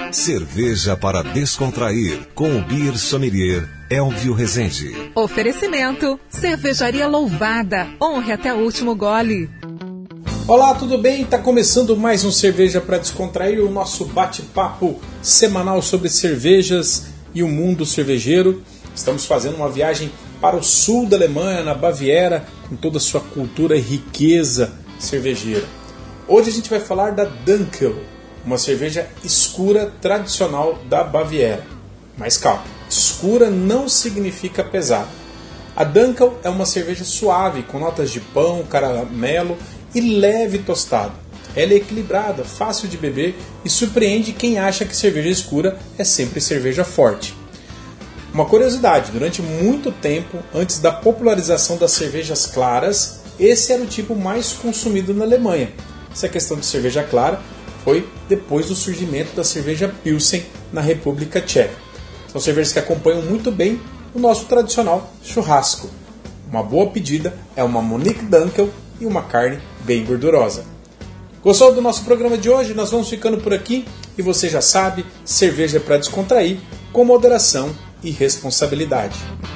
Cerveja para descontrair, com o Beer Sommelier Elvio Rezende. Oferecimento, Cervejaria Louvada, honre até o último gole. Olá, tudo bem? Está começando mais um Cerveja para Descontrair, o nosso bate-papo semanal sobre cervejas e o mundo cervejeiro. Estamos fazendo uma viagem para o sul da Alemanha, na Baviera, com toda a sua cultura e riqueza cervejeira. Hoje a gente vai falar da Dunkel, uma cerveja escura tradicional da Baviera. Mas calma, escura não significa pesada. A Dunkel é uma cerveja suave, com notas de pão, caramelo e leve tostado. Ela é equilibrada, fácil de beber e surpreende quem acha que cerveja escura é sempre cerveja forte. Uma curiosidade, durante muito tempo, antes da popularização das cervejas claras, esse era o tipo mais consumido na Alemanha. Essa questão de cerveja clara foi depois do surgimento da cerveja Pilsen na República Tcheca. São cervejas que acompanham muito bem o nosso tradicional churrasco. Uma boa pedida é uma Munich Dunkel e uma carne bem gordurosa. Gostou do nosso programa de hoje? Nós vamos ficando por aqui e você já sabe, cerveja é para descontrair, com moderação e responsabilidade.